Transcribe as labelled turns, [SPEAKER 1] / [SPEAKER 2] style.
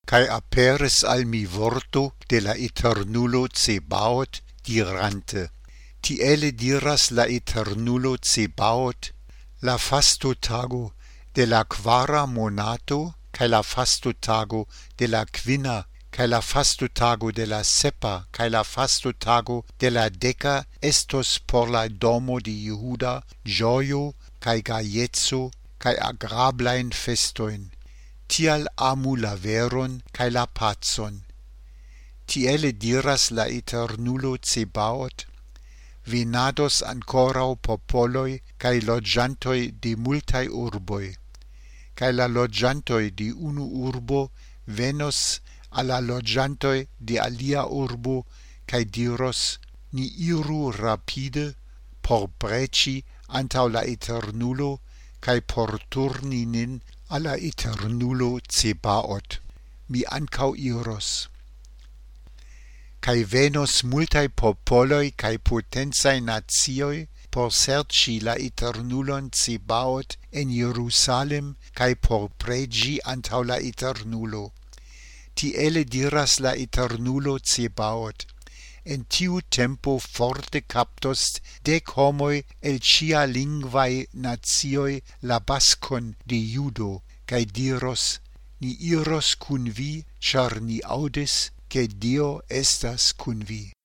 [SPEAKER 1] Cae aperis al mi vorto de la Eternulo Cebaoth dirante. Tiele diras la Eternulo Cebaoth, la fastotago de la quara monato, cae la fastotago de la quina, cae la fastotago de la sepa, cae la fastotago de la deca estos por la domo de Jehuda gioio, cae gaiezzo, cae agrablain festoin. Tial amu la veron cae la pacon. Tiele diras la Eternulo Cebaoth, venados ancorau popoloi cae logiantoi de multae urboi, cae la logiantoi de unu urbo venos alla logiantoi de alia urbo cae diros, ni iru rapide por preci antau la Eternulo cae por turni nin alla Eternulo Cebaoth. Mi ancau iros. Cae venos multae popoloi cae potenzae natioi por serci la Eternulon Cebaoth en Jerusalem cae por pregi antau la Eternulo. Tiele diras la Eternulo Cebaoth, en tiu tempo forte captos 10 homoi el cia lingvae natioi la bascon de Judo, cae diros, ni iros cun vi, char ni audis, che Dio estas cun vi.